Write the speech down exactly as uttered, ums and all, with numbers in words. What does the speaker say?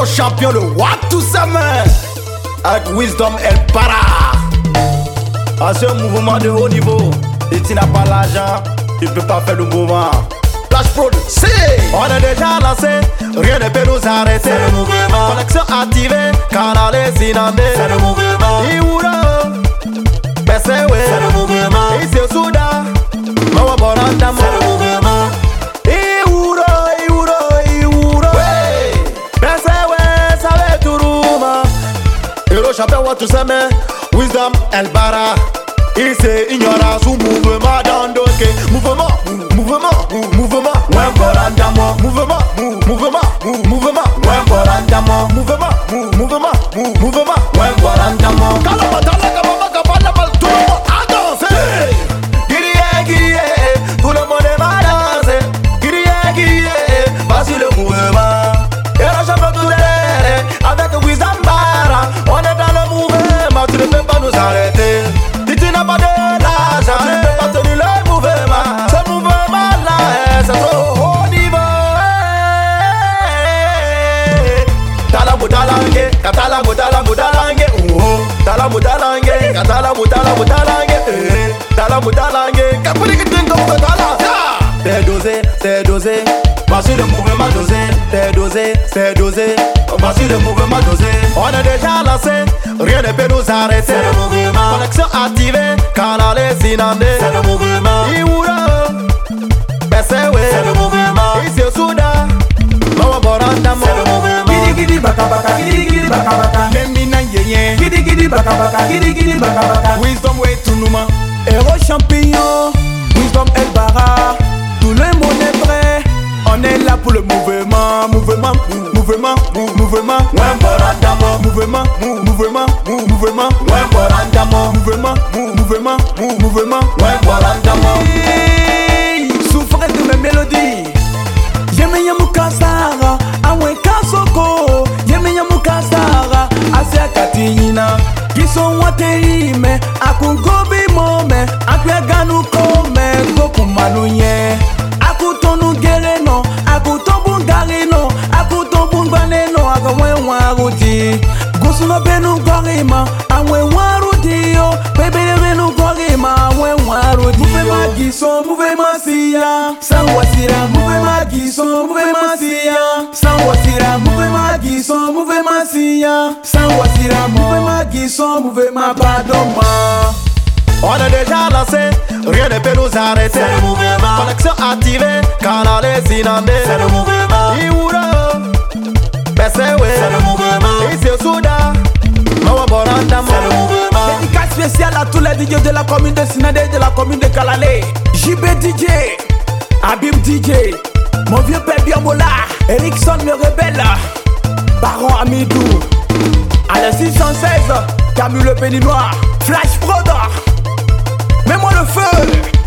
Héros champion, le What tout ça man. Avec Wisdom El Para. À ce mouvement de haut niveau, et tu n'as pas l'argent, tu peux pas faire le mouvement. Flash Prod, c'est on est déjà lancé, rien ne peut nous arrêter. C'est le mouvement. Connexion activée, canal est inondé. C'est le mouvement. Iwoura, Bessewe. C'est le mouvement. Ici au Soudan, Mawa Borandamo. C'est le mouvement. Iwoura, Iwoura, Iwoura. Bessewe, Sabe Tourouma. Héros champion, what to say, man. Wisdom El Bara. Il s'est ignorance ou mouvement d'endoké. Mouvement, mouvement, mouvement. Ouais, Borandamo. Mouvement, mouvement, mouvement. Ouais, Borandamo. Mouvement, mouvement, mouvement. Ouais, Borandamo. Kalamatala, Kamamaka, Palabal, tout le monde a dansé. Guirié, guirié, tout le monde est mal dansé. Guirié, guirié, vas-y le mouvement. Et là j'appelle tout l'air, avec Wisdom Bara. On est dans le mouvement, tu ne peux pas nous arrêter. Si tu n'as pas de l'argent, tu ne peux pas tenir le mouvement. Ce mouvement-là, c'est trop haut niveau. Tala mutalange, katala mutala mutalange, oh. Tala mutalange, katala mutala mutalange, eh. Tala mutalange, kapuri kitingo mutala. C'est dosé, c'est dosé. Voici le mouvement dosé, c'est dosé, c'est dosé. Voici le mouvement dosé. On est déjà lancé, rien ne peut nous arrêter. C'est le mouvement. Connexion activée, canal est inondé. C'est le mouvement. Iwoura, Bessewe. C'est le mouvement. Ici au Soudan, Mawa Borandamo. C'est le mouvement. Gidi gidi baka baka, gidi gidi baka baka. Nemina yeye. Gidi gidi baka baka, gidi gidi baka baka. Wisdom way tunuma. Héros champion, Wisdom El Bara. Tout le monde est prêt. On est là pour le mouvement, mouvement, mouvement, mouvement. Ouais, Borandamo. Mouvement, mouvement, mouvement. Ouais, Borandamo. Mouvement, mouvement, mouvement. Ouais, Borandamo. Hey, souffrez de mes mélodies. J'aime Yamukasara, Awen Kasoko. J'aime Yamukasara, Asia Katina. Qui sont waterime, Akungobi mome, Akweganu kome, Gokumanouye. Akutonu gereno, akutobu garino, akutobu baneno, akawen waruti. Gusuno benu gorima, awen waruti yo, bebele benu gorima, awen waruti. Mouvement Guisson, mouvement Sia, sans wasira, mouvement Guisson, mouvement Sia, sans wasira, mouvement Guisson, mouvement Sia, sans wasira, mouvement Guisson, mouvement Padoma. On est déjà lancé, rien ne peut nous arrêter. C'est le mouvement. Connexion activée, canal est inondé. C'est le mouvement. Iwoura, Bessewe. C'est le mouvement. Ici au Soudan, Mawa Borandamo. C'est le mouvement. Dédicace spéciale à tous les D J de la commune de Sinadé et de la commune de Kalalé. J B D J, Abim D J, mon vieux père Biamola, Erickson le rebelle, Baron Amidou, à la six cent seize, Camille le Béninois, Flash Prod. Mets-moi le feu.